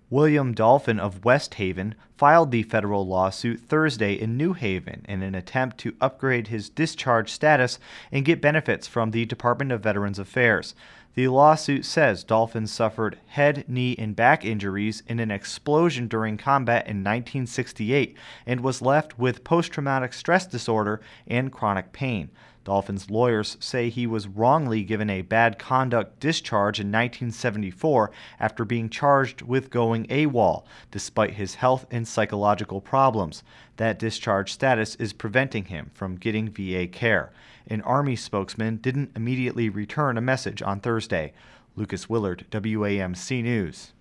William Dolphin of West Haven filed the federal lawsuit Thursday in New Haven in an attempt to upgrade his discharge status and get benefits from the Department of Veterans Affairs. The lawsuit says Dolphin suffered head, knee, and back injuries in an explosion during combat in 1968 and was left with post-traumatic stress disorder and chronic pain. Dolphin's lawyers say he was wrongly given a bad conduct discharge in 1974 after being charged with going AWOL, despite his health and psychological problems. That discharge status is preventing him from getting VA care. An Army spokesman didn't immediately return a message on Thursday. Lucas Willard, WAMC News.